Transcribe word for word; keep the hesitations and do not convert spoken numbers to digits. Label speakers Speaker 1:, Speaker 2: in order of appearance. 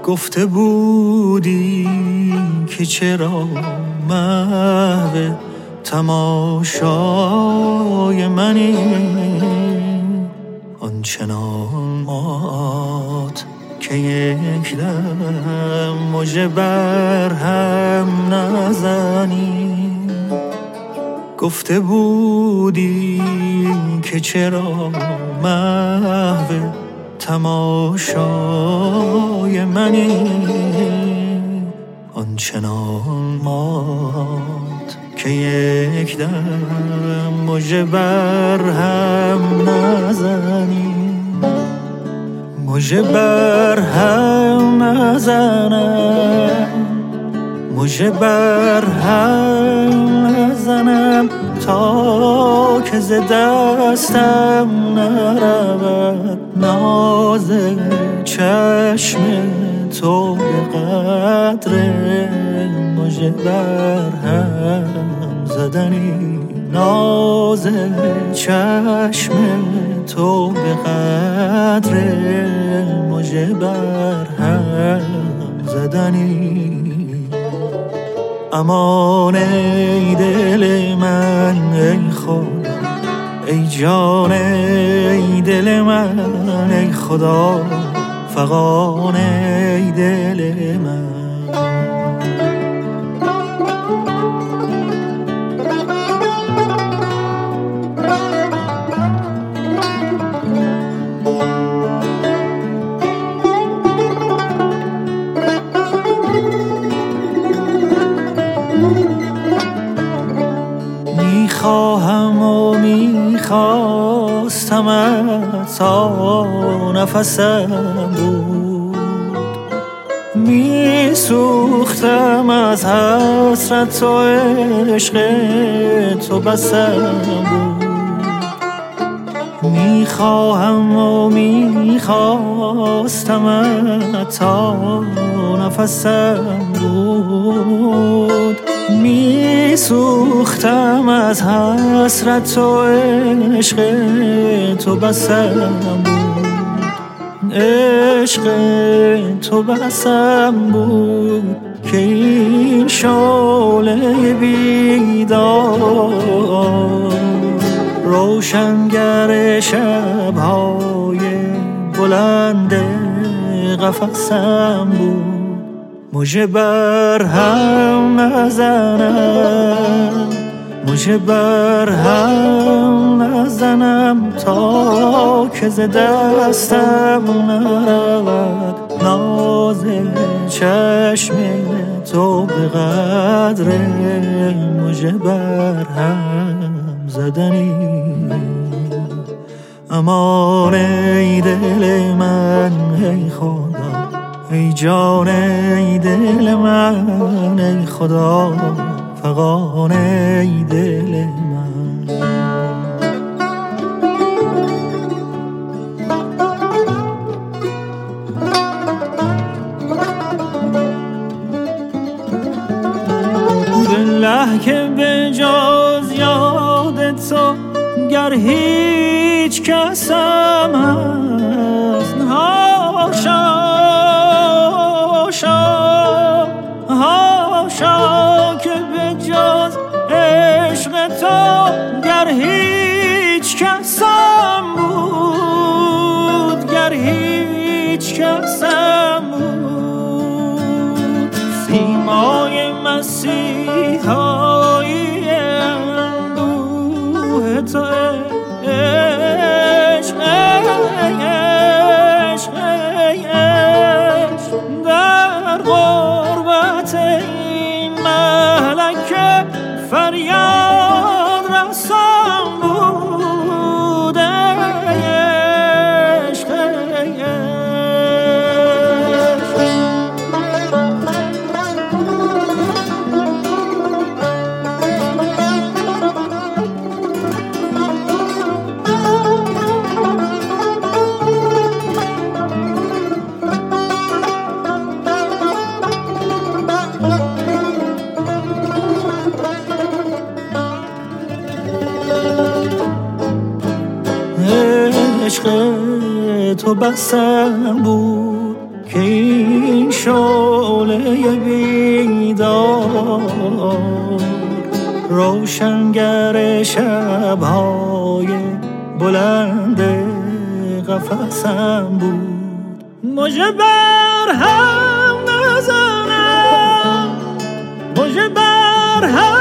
Speaker 1: گفته بودی که چرا محو تماشای منی، آنچنان مات که یک دم مژه بر هم نزنی. گفته بودی که چرا محو تماشای منی، آنچنان مات که یک دم مژه بر هم نزنی. مژه بر هم نزنم، مژه بر هم نزنم تا که ز دستم نرود ناز چشم تو به قدر مژه بر هم زدنی. ناز چشم تو به قدر مژه بر هم زدنی. امان ای دل من ای خدا، ای جان ای دل من ای خدا، فغان ای دل من. میخواهم و میخواستمت تا نفسم بود، میسوختم از حسرت و عشق تو بسم بود. میخواهم و میخواستمت تا نفسم بود، میسوختم از حسرت و عشق تو بسم بود. عشق تو بسم بود که این شعله بیدار روشنگر شب‌های بلند قفسم بود. مژه بر هم نزنم، مژه بر هم نزنم تا که ز دستم نرود ناز چشم تو به قدر مژه بر هم زدنی. امان ای دل من ای خدا، ای جان ای دل من ای خدا، فغان ای دل من. بالله که به جز یاد تو گر هیچ کسم هست، هاشا هاشا که به جز عشق تو گر هیچ کسم بود، گر هیچ کسم بود. سیمای مسیحایی اندوه تو عشق عشق عشق در غربت این مهلکه فریاد رسان بود. عشق عشق تو بسم بود که این شعله بیدار، روشنگر شب‌های بلند قفسم بود. مژه بر هم نزنم، مژه بر هم